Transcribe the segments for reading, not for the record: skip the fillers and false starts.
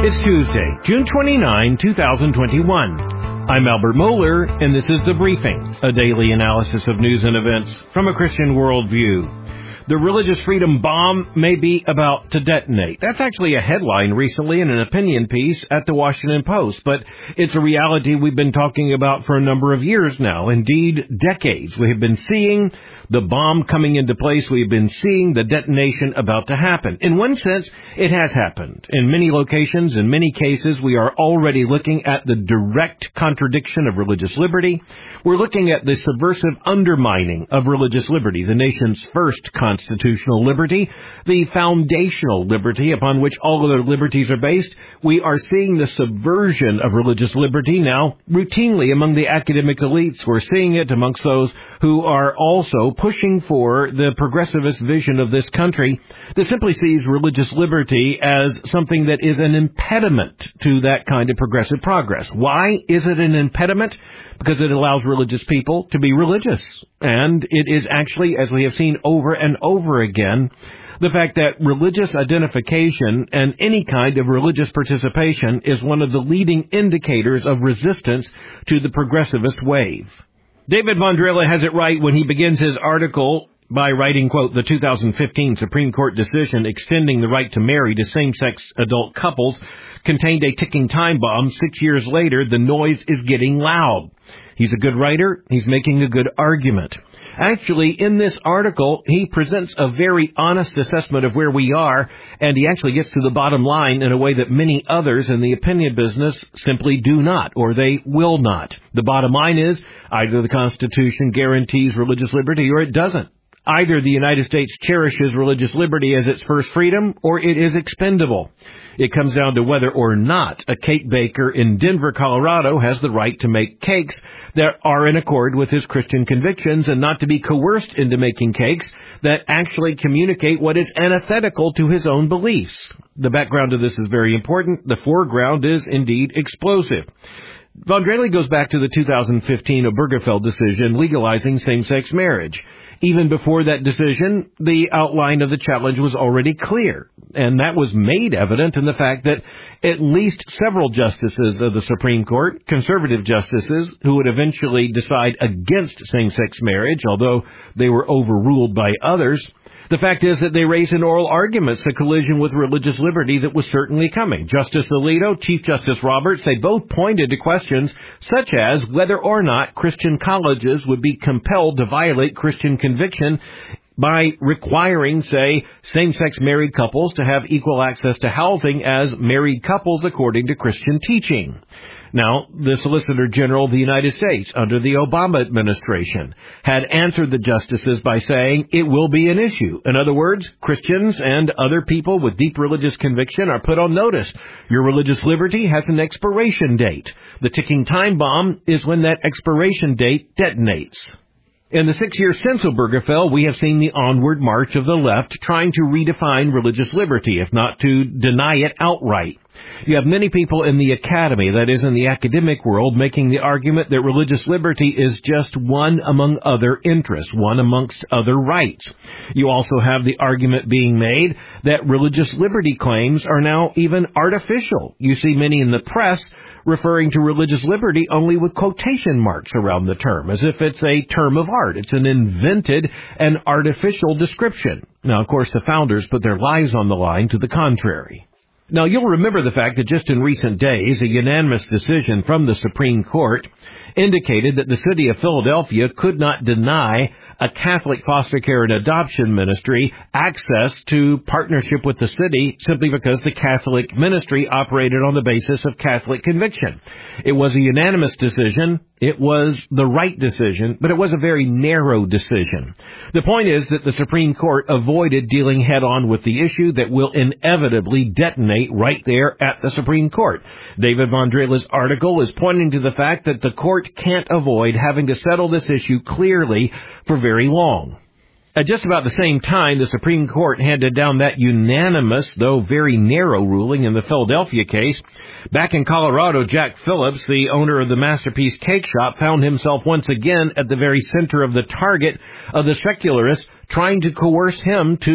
is Tuesday, June 29, 2021. I'm Albert Moeller, and this is The Briefing, a daily analysis of news and events from a Christian worldview. The religious freedom bomb may be about to detonate. That's actually a headline recently in an opinion piece at the Washington Post, but it's a reality we've been talking about for a number of years now, indeed decades. We have been seeing the bomb coming into place. We've been seeing the detonation about to happen. In one sense, it has happened. In many locations, in many cases, we are already looking at the direct contradiction of religious liberty. We're looking at the subversive undermining of religious liberty, the nation's first constitutional liberty, the foundational liberty upon which all other liberties are based. We are seeing the subversion of religious liberty now routinely among the academic elites. We're seeing it amongst those who are also pushing for the progressivist vision of this country that simply sees religious liberty as something that is an impediment to that kind of progressive progress. Why is it an impediment? Because it allows religious people to be religious. And it is actually, as we have seen over and over again, the fact that religious identification and any kind of religious participation is one of the leading indicators of resistance to the progressivist wave. David Vondrella has it right when he begins his article by writing, quote, the 2015 Supreme Court decision extending the right to marry to same-sex adult couples contained a ticking time bomb. 6 years later, the noise is getting loud. He's a good writer. He's making a good argument. Actually, in this article, he presents a very honest assessment of where we are, and he actually gets to the bottom line in a way that many others in the opinion business simply do not, or they will not. The bottom line is either the Constitution guarantees religious liberty or it doesn't. Either the United States cherishes religious liberty as its first freedom, or it is expendable. It comes down to whether or not a cake baker in Denver, Colorado has the right to make cakes that are in accord with his Christian convictions and not to be coerced into making cakes that actually communicate what is antithetical to his own beliefs. The background of this is very important. The foreground is indeed explosive. Vondrella goes back to the 2015 Obergefell decision legalizing same-sex marriage. Even before that decision, the outline of the challenge was already clear, and that was made evident in the fact that at least several justices of the Supreme Court, conservative justices, who would eventually decide against same-sex marriage, although they were overruled by others, the fact is that they raised in oral arguments a collision with religious liberty that was certainly coming. Justice Alito, Chief Justice Roberts, they both pointed to questions such as whether or not Christian colleges would be compelled to violate Christian conviction by requiring, say, same-sex married couples to have equal access to housing as married couples according to Christian teaching. Now, the Solicitor General of the United States under the Obama administration had answered the justices by saying it will be an issue. In other words, Christians and other people with deep religious conviction are put on notice. Your religious liberty has an expiration date. The ticking time bomb is when that expiration date detonates. In the 6 years since Obergefell, we have seen the onward march of the left trying to redefine religious liberty, if not to deny it outright. You have many people in the academy, that is in the academic world, making the argument that religious liberty is just one among other interests, one amongst other rights. You also have the argument being made that religious liberty claims are now even artificial. You see many in the press referring to religious liberty only with quotation marks around the term, as if it's a term of art. It's an invented and artificial description. Now, of course, the founders put their lives on the line to the contrary. Now, you'll remember the fact that just in recent days, a unanimous decision from the Supreme Court indicated that the city of Philadelphia could not deny a Catholic foster care and adoption ministry access to partnership with the city simply because the Catholic ministry operated on the basis of Catholic conviction. It was a unanimous decision. It was the right decision, but it was a very narrow decision. The point is that the Supreme Court avoided dealing head-on with the issue that will inevitably detonate right there at the Supreme Court. David Vondrella's article is pointing to the fact that the court can't avoid having to settle this issue clearly for very long. At just about the same time, the Supreme Court handed down that unanimous, though very narrow ruling in the Philadelphia case. Back in Colorado, Jack Phillips, the owner of the Masterpiece Cake Shop, found himself once again at the very center of the target of the secularists trying to coerce him to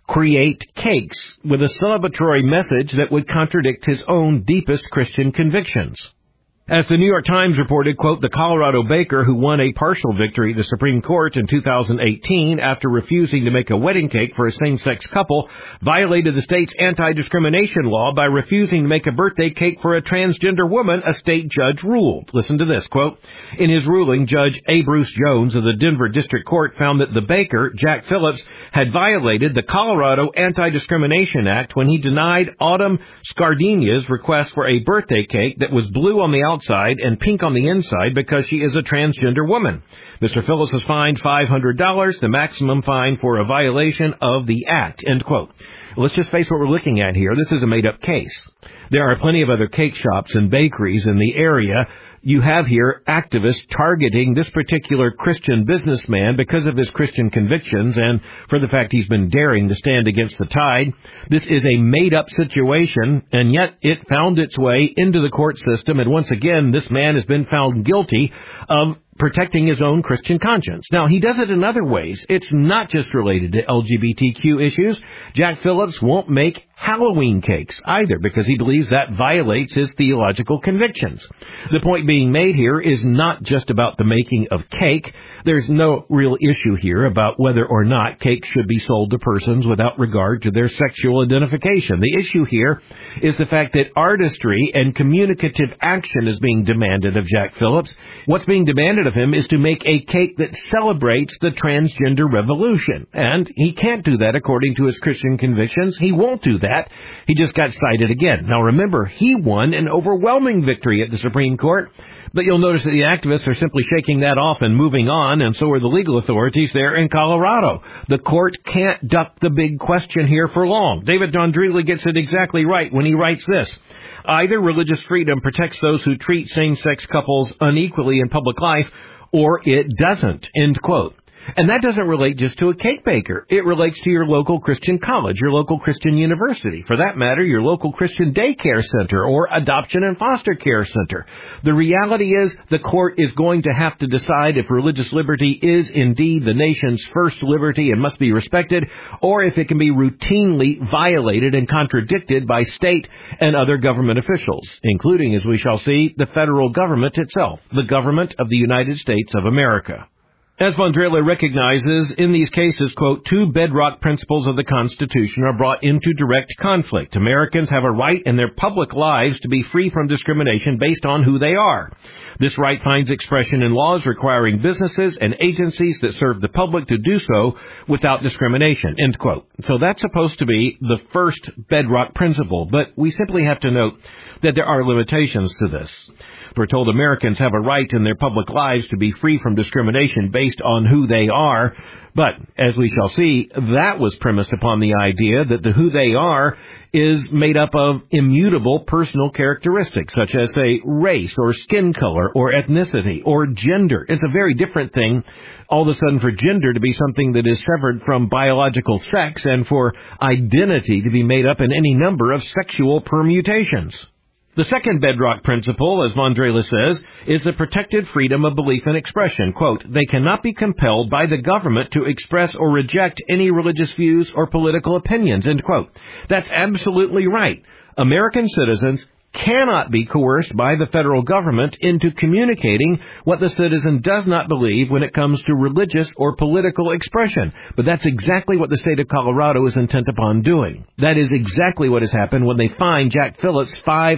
create cakes with a celebratory message that would contradict his own deepest Christian convictions. As the New York Times reported, quote, the Colorado baker who won a partial victory at the Supreme Court in 2018 after refusing to make a wedding cake for a same-sex couple violated the state's anti-discrimination law by refusing to make a birthday cake for a transgender woman, a state judge ruled. Listen to this, quote, in his ruling, Judge A. Bruce Jones of the Denver District Court found that the baker, Jack Phillips, had violated the Colorado Anti-Discrimination Act when he denied Autumn Scardinia's request for a birthday cake that was blue on the outside and pink on the inside because she is a transgender woman. Mr. Phillips was fined $500, the maximum fine for a violation of the act, end quote. Let's just face what we're looking at here. This is a made-up case. There are plenty of other cake shops and bakeries in the area. You have here activists targeting this particular Christian businessman because of his Christian convictions and for the fact he's been daring to stand against the tide. This is a made-up situation, and yet it found its way into the court system, and once again, this man has been found guilty of protecting his own Christian conscience. Now, he does it in other ways. It's not just related to LGBTQ issues. Jack Phillips won't make Halloween cakes either because he believes that violates his theological convictions. The point being made here is not just about the making of cake. There's no real issue here about whether or not cake should be sold to persons without regard to their sexual identification. The issue here is the fact that artistry and communicative action is being demanded of Jack Phillips. What's being demanded of him is to make a cake that celebrates the transgender revolution. And he can't do that according to his Christian convictions. He won't do that. He just got cited again. Now remember, he won an overwhelming victory at the Supreme Court. But you'll notice that the activists are simply shaking that off and moving on, and so are the legal authorities there in Colorado. The court can't duck the big question here for long. David Dondrelli gets it exactly right when he writes this. Either religious freedom protects those who treat same-sex couples unequally in public life, or it doesn't, end quote. And that doesn't relate just to a cake baker. It relates to your local Christian college, your local Christian university, for that matter, your local Christian daycare center or adoption and foster care center. The reality is the court is going to have to decide if religious liberty is indeed the nation's first liberty and must be respected, or if it can be routinely violated and contradicted by state and other government officials, including, as we shall see, the federal government itself, the government of the United States of America. As Vondrella recognizes, in these cases, quote, two bedrock principles of the Constitution are brought into direct conflict. Americans have a right in their public lives to be free from discrimination based on who they are. This right finds expression in laws requiring businesses and agencies that serve the public to do so without discrimination, end quote. So that's supposed to be the first bedrock principle, but we simply have to note that there are limitations to this. We're told Americans have a right in their public lives to be free from discrimination based on who they are. But, as we shall see, that was premised upon the idea that the who they are is made up of immutable personal characteristics, such as, say, race or skin color or ethnicity or gender. It's a very different thing all of a sudden for gender to be something that is severed from biological sex and for identity to be made up in any number of sexual permutations. The second bedrock principle, as Vondrella says, is the protected freedom of belief and expression. Quote, they cannot be compelled by the government to express or reject any religious views or political opinions, end quote. That's absolutely right. American citizens cannot be coerced by the federal government into communicating what the citizen does not believe when it comes to religious or political expression. But that's exactly what the state of Colorado is intent upon doing. That is exactly what has happened when they fined Jack Phillips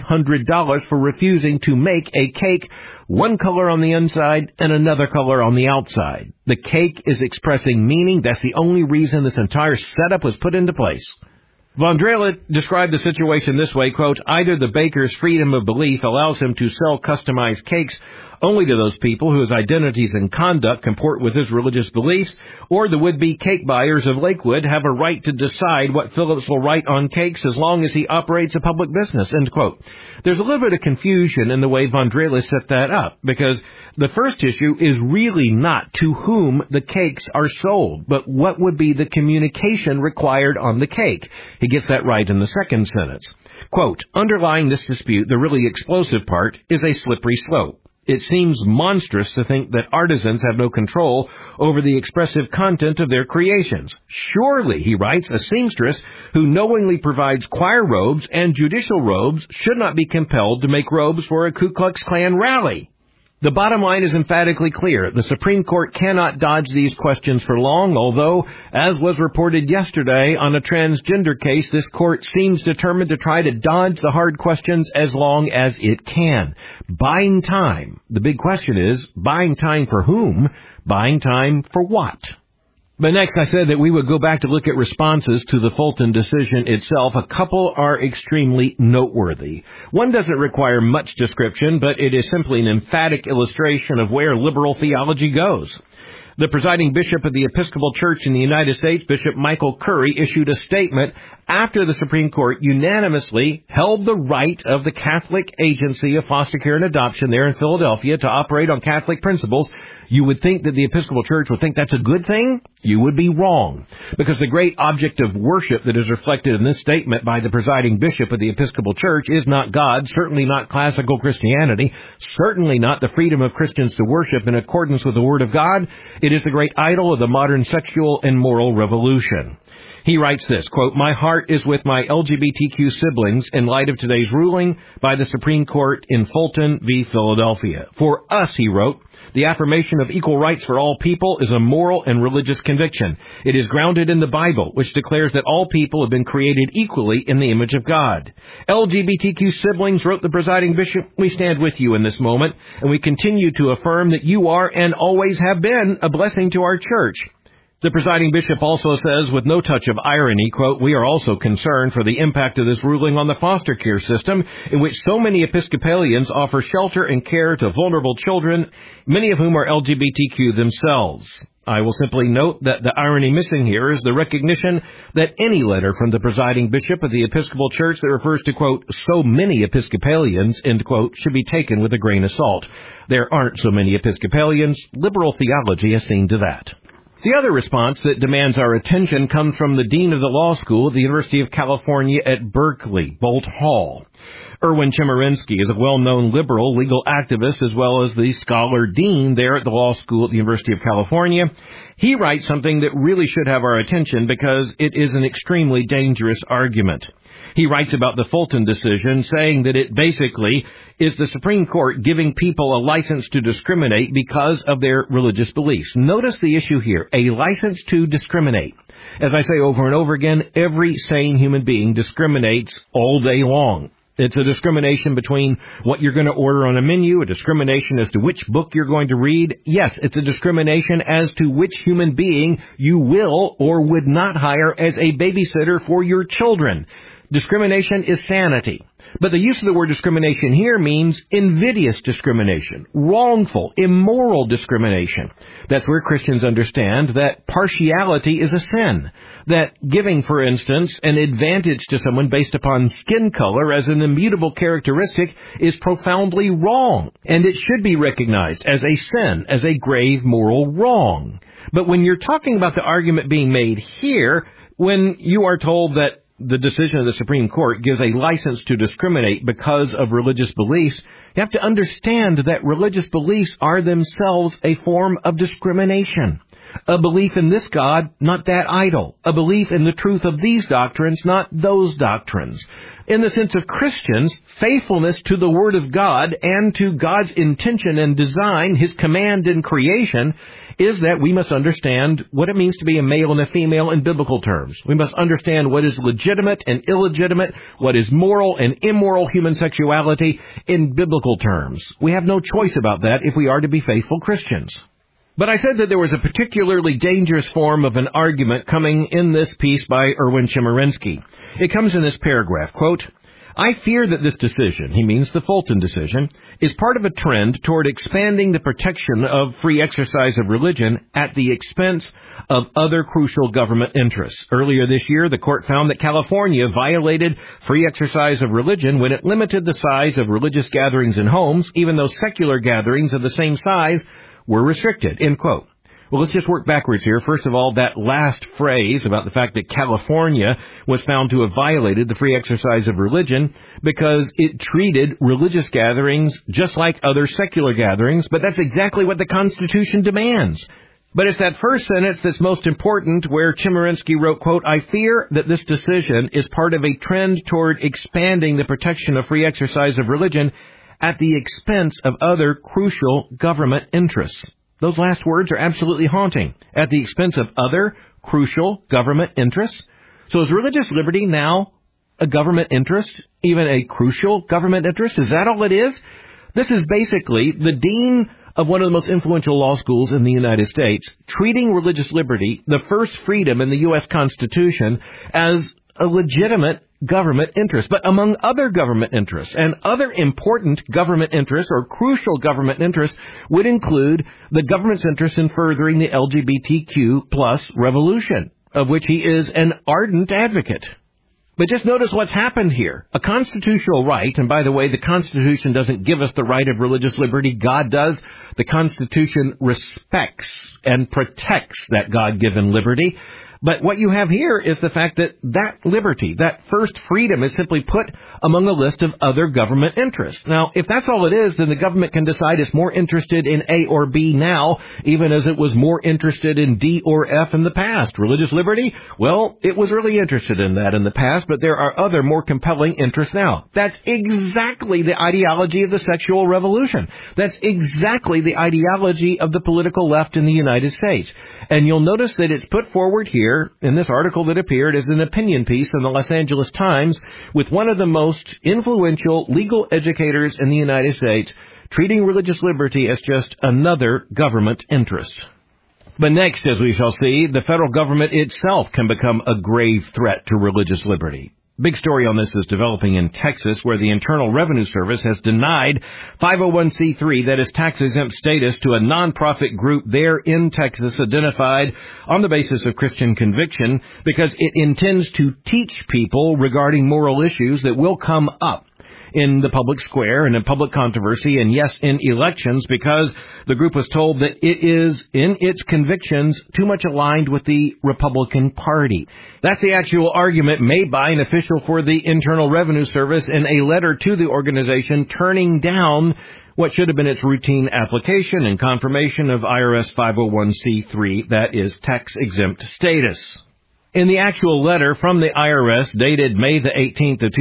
$500 for refusing to make a cake one color on the inside and another color on the outside. The cake is expressing meaning. That's the only reason this entire setup was put into place. Vondrella described the situation this way, quote, either the baker's freedom of belief allows him to sell customized cakes only to those people whose identities and conduct comport with his religious beliefs, or the would-be cake buyers of Lakewood have a right to decide what Phillips will write on cakes as long as he operates a public business, end quote. There's a little bit of confusion in the way Vondrella set that up, because the first issue is really not to whom the cakes are sold, but what would be the communication required on the cake. He gets that right in the second sentence. Quote, underlying this dispute, the really explosive part, is a slippery slope. It seems monstrous to think that artisans have no control over the expressive content of their creations. Surely, he writes, a seamstress who knowingly provides choir robes and judicial robes should not be compelled to make robes for a Ku Klux Klan rally. The bottom line is emphatically clear. The Supreme Court cannot dodge these questions for long, although, as was reported yesterday on a transgender case, this court seems determined to try to dodge the hard questions as long as it can. Buying time. The big question is, buying time for whom? Buying time for what? But next I said that we would go back to look at responses to the Fulton decision itself. A couple are extremely noteworthy. One doesn't require much description, but it is simply an emphatic illustration of where liberal theology goes. The presiding bishop of the Episcopal Church in the United States, Bishop Michael Curry, issued a statement after the Supreme Court unanimously held the right of the Catholic Agency of Foster Care and Adoption there in Philadelphia to operate on Catholic principles. You would think that the Episcopal Church would think that's a good thing? You would be wrong. Because the great object of worship that is reflected in this statement by the presiding bishop of the Episcopal Church is not God, certainly not classical Christianity, certainly not the freedom of Christians to worship in accordance with the Word of God. It is the great idol of the modern sexual and moral revolution. He writes this, quote, "My heart is with my LGBTQ siblings in light of today's ruling by the Supreme Court in Fulton v. Philadelphia. For us," he wrote, "the affirmation of equal rights for all people is a moral and religious conviction. It is grounded in the Bible, which declares that all people have been created equally in the image of God. LGBTQ siblings," wrote the presiding bishop, "we stand with you in this moment, and we continue to affirm that you are and always have been a blessing to our church." The presiding bishop also says, with no touch of irony, quote, "We are also concerned for the impact of this ruling on the foster care system, in which so many Episcopalians offer shelter and care to vulnerable children, many of whom are LGBTQ themselves." I will simply note that the irony missing here is the recognition that any letter from the presiding bishop of the Episcopal Church that refers to, quote, "so many Episcopalians," end quote, should be taken with a grain of salt. There aren't so many Episcopalians. Liberal theology has seen to that. The other response that demands our attention comes from the dean of the law school at the University of California at Berkeley, Bolt Hall. Erwin Chemerinsky is a well-known liberal legal activist as well as the scholar dean there at the law school at the University of California. He writes something that really should have our attention because it is an extremely dangerous argument. He writes about the Fulton decision, saying that it basically is the Supreme Court giving people a license to discriminate because of their religious beliefs. Notice the issue here, a license to discriminate. As I say over and over again, every sane human being discriminates all day long. It's a discrimination between what you're going to order on a menu, a discrimination as to which book you're going to read. Yes, it's a discrimination as to which human being you will or would not hire as a babysitter for your children. Discrimination is sanity. But the use of the word discrimination here means invidious discrimination, wrongful, immoral discrimination. That's where Christians understand that partiality is a sin. That giving, for instance, an advantage to someone based upon skin color as an immutable characteristic is profoundly wrong. And it should be recognized as a sin, as a grave moral wrong. But when you're talking about the argument being made here, when you are told that the decision of the Supreme Court gives a license to discriminate because of religious beliefs, you have to understand that religious beliefs are themselves a form of discrimination. A belief in this God, not that idol. A belief in the truth of these doctrines, not those doctrines. In the sense of Christians, faithfulness to the Word of God and to God's intention and design, His command in creation, is that we must understand what it means to be a male and a female in biblical terms. We must understand what is legitimate and illegitimate, what is moral and immoral human sexuality in biblical terms. We have no choice about that if we are to be faithful Christians. But I said that there was a particularly dangerous form of an argument coming in this piece by Erwin Chemerinsky. It comes in this paragraph, quote, "I fear that this decision," he means the Fulton decision, "is part of a trend toward expanding the protection of free exercise of religion at the expense of other crucial government interests. Earlier this year, the court found that California violated free exercise of religion when it limited the size of religious gatherings in homes, even though secular gatherings of the same size were restricted," end quote. Well, let's just work backwards here. First of all, that last phrase about the fact that California was found to have violated the free exercise of religion because it treated religious gatherings just like other secular gatherings, but that's exactly what the Constitution demands. But it's that first sentence that's most important, where Chemerinsky wrote, quote, "I fear that this decision is part of a trend toward expanding the protection of free exercise of religion at the expense of other crucial government interests." Those last words are absolutely haunting. At the expense of other crucial government interests. So is religious liberty now a government interest, even a crucial government interest? Is that all it is? This is basically the dean of one of the most influential law schools in the United States treating religious liberty, the first freedom in the U.S. Constitution, as a legitimate government interest. But among other government interests, and other important government interests or crucial government interests would include the government's interest in furthering the LGBTQ plus revolution, of which he is an ardent advocate. But just notice what's happened here. A constitutional right, and by the way, the Constitution doesn't give us the right of religious liberty. God does. The Constitution respects and protects that God-given liberty. But what you have here is the fact that that liberty, that first freedom, is simply put among a list of other government interests. Now, if that's all it is, then the government can decide it's more interested in A or B now, even as it was more interested in D or F in the past. Religious liberty? Well, it was really interested in that in the past, but there are other more compelling interests now. That's exactly the ideology of the sexual revolution. That's exactly the ideology of the political left in the United States. And you'll notice that it's put forward here in this article that appeared as an opinion piece in the Los Angeles Times with one of the most influential legal educators in the United States treating religious liberty as just another government interest. But next, as we shall see, the federal government itself can become a grave threat to religious liberty. Big story on this is developing in Texas, where the Internal Revenue Service has denied 501c3, that is tax-exempt status, to a nonprofit group there in Texas identified on the basis of Christian conviction because it intends to teach people regarding moral issues that will come up in the public square and in public controversy and, yes, in elections, because the group was told that it is, in its convictions, too much aligned with the Republican Party. That's the actual argument made by an official for the Internal Revenue Service in a letter to the organization turning down what should have been its routine application and confirmation of IRS 501c3, that is tax-exempt status. In the actual letter from the IRS dated May the 18th of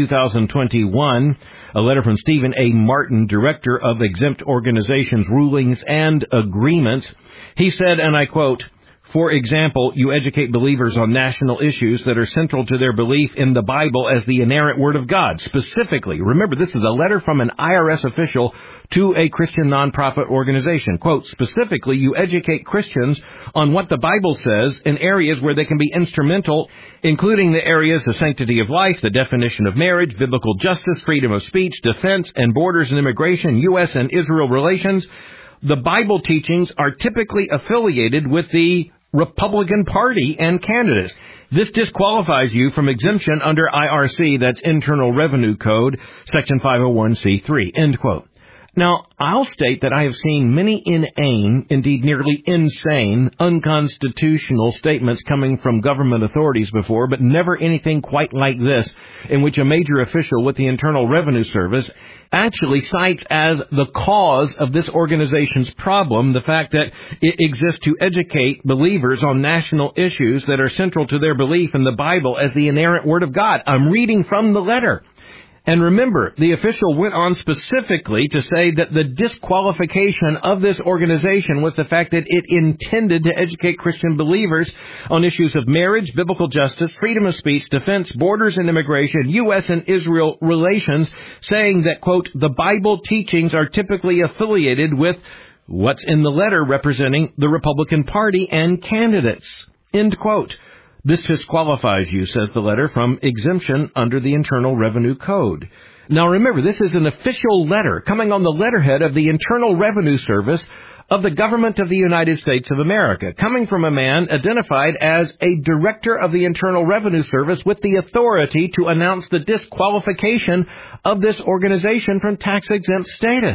2021, a letter from Stephen A. Martin, Director of Exempt Organizations Rulings and Agreements, he said, and I quote, "For example, you educate believers on national issues that are central to their belief in the Bible as the inerrant Word of God. Specifically," remember, this is a letter from an IRS official to a Christian nonprofit organization. Quote, "Specifically, you educate Christians on what the Bible says in areas where they can be instrumental, including the areas of sanctity of life, the definition of marriage, biblical justice, freedom of speech, defense, and borders and immigration, U.S. and Israel relations. The Bible teachings are typically affiliated with the Republican Party and candidates. This disqualifies you from exemption under IRC, that's Internal Revenue Code, Section 501c3, end quote. Now, I'll state that I have seen many inane, indeed nearly insane, unconstitutional statements coming from government authorities before, but never anything quite like this, in which a major official with the Internal Revenue Service actually cites as the cause of this organization's problem the fact that it exists to educate believers on national issues that are central to their belief in the Bible as the inerrant Word of God. I'm reading from the letter. And remember, the official went on specifically to say that the disqualification of this organization was the fact that it intended to educate Christian believers on issues of marriage, biblical justice, freedom of speech, defense, borders and immigration, U.S. and Israel relations, saying that, quote, "the Bible teachings are typically affiliated with what's in the letter representing the Republican Party and candidates," end quote. This disqualifies you, says the letter, from exemption under the Internal Revenue Code. Now remember, this is an official letter coming on the letterhead of the Internal Revenue Service of the government of the United States of America, coming from a man identified as a director of the Internal Revenue Service with the authority to announce the disqualification of this organization from tax-exempt status.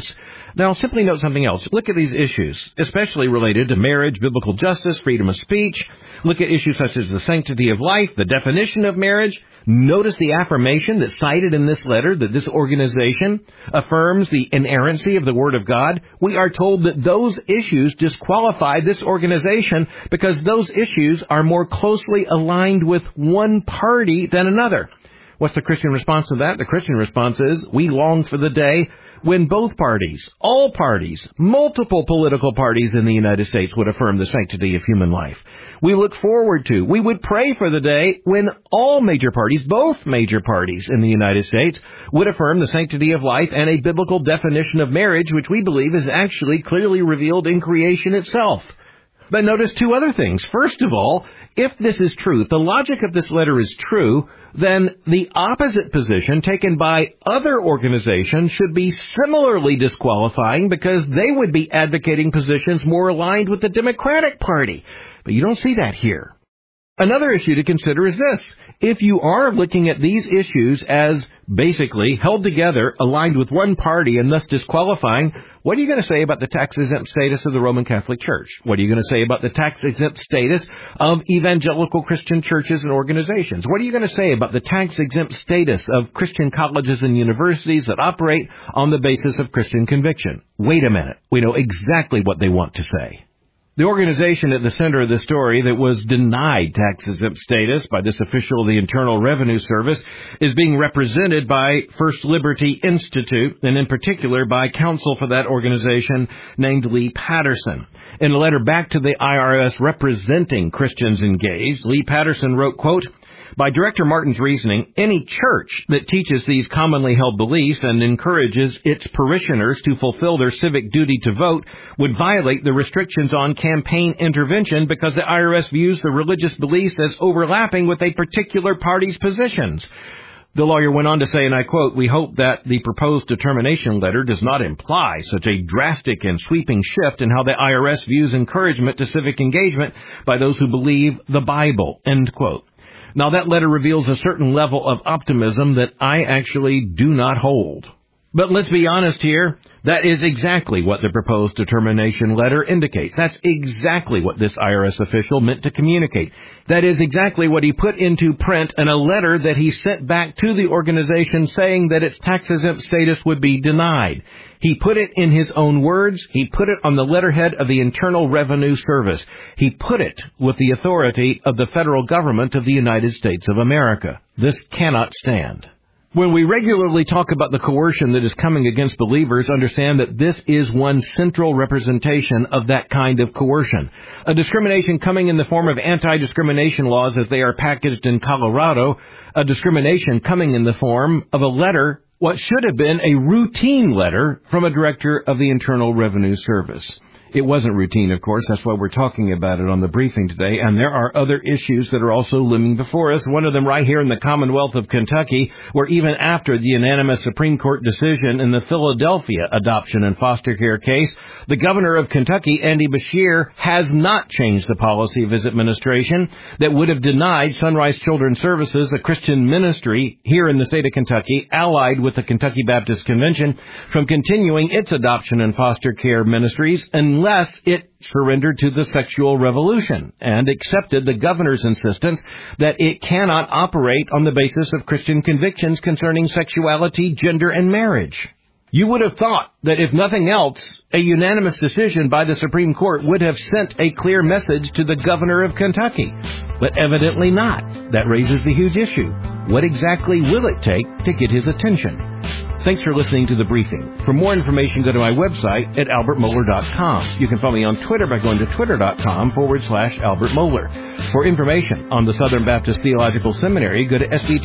Now, simply note something else. Look at these issues, especially related to marriage, biblical justice, freedom of speech. Look at issues such as the sanctity of life, the definition of marriage. Notice the affirmation that's cited in this letter that this organization affirms the inerrancy of the Word of God. We are told that those issues disqualify this organization because those issues are more closely aligned with one party than another. What's the Christian response to that? The Christian response is, we long for the day when both parties, all parties, multiple political parties in the United States would affirm the sanctity of human life. We look forward to, we would pray for the day when all major parties, both major parties in the United States, would affirm the sanctity of life and a biblical definition of marriage, which we believe is actually clearly revealed in creation itself. But notice two other things. First of all, if this is true, if the logic of this letter is true, then the opposite position taken by other organizations should be similarly disqualifying because they would be advocating positions more aligned with the Democratic Party. But you don't see that here. Another issue to consider is this. If you are looking at these issues as basically held together, aligned with one party, and thus disqualifying, what are you going to say about the tax-exempt status of the Roman Catholic Church? What are you going to say about the tax-exempt status of evangelical Christian churches and organizations? What are you going to say about the tax-exempt status of Christian colleges and universities that operate on the basis of Christian conviction? Wait a minute. We know exactly what they want to say. The organization at the center of the story that was denied tax-exempt status by this official of the Internal Revenue Service is being represented by First Liberty Institute, and in particular by counsel for that organization named Lee Patterson. In a letter back to the IRS representing Christians engaged, Lee Patterson wrote, quote, by Director Martin's reasoning, any church that teaches these commonly held beliefs and encourages its parishioners to fulfill their civic duty to vote would violate the restrictions on campaign intervention because the IRS views the religious beliefs as overlapping with a particular party's positions. The lawyer went on to say, and I quote, we hope that the proposed determination letter does not imply such a drastic and sweeping shift in how the IRS views encouragement to civic engagement by those who believe the Bible, end quote. Now, that letter reveals a certain level of optimism that I actually do not hold. But let's be honest here. That is exactly what the proposed determination letter indicates. That's exactly what this IRS official meant to communicate. That is exactly what he put into print in a letter that he sent back to the organization saying that its tax-exempt status would be denied. He put it in his own words. He put it on the letterhead of the Internal Revenue Service. He put it with the authority of the federal government of the United States of America. This cannot stand. When we regularly talk about the coercion that is coming against believers, understand that this is one central representation of that kind of coercion. A discrimination coming in the form of anti-discrimination laws as they are packaged in Colorado, a discrimination coming in the form of a letter, what should have been a routine letter from a director of the Internal Revenue Service. It wasn't routine, of course. That's why we're talking about it on the briefing today. And there are other issues that are also looming before us. One of them right here in the Commonwealth of Kentucky, where even after the unanimous Supreme Court decision in the Philadelphia adoption and foster care case, the governor of Kentucky, Andy Beshear, has not changed the policy of his administration that would have denied Sunrise Children's Services, a Christian ministry here in the state of Kentucky, allied with the Kentucky Baptist Convention, from continuing its adoption and foster care ministries unless it surrendered to the sexual revolution and accepted the governor's insistence that it cannot operate on the basis of Christian convictions concerning sexuality, gender, and marriage. You would have thought that if nothing else, a unanimous decision by the Supreme Court would have sent a clear message to the governor of Kentucky. But evidently not. That raises the huge issue. What exactly will it take to get his attention? Thanks for listening to The Briefing. For more information, go to my website at albertmohler.com. You can follow me on Twitter by going to twitter.com/Albert Mohler. For information on the Southern Baptist Theological Seminary, go to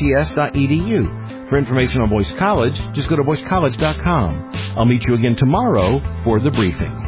sbts.edu. For information on Boyce College, just go to boycecollege.com. I'll meet you again tomorrow for The Briefing.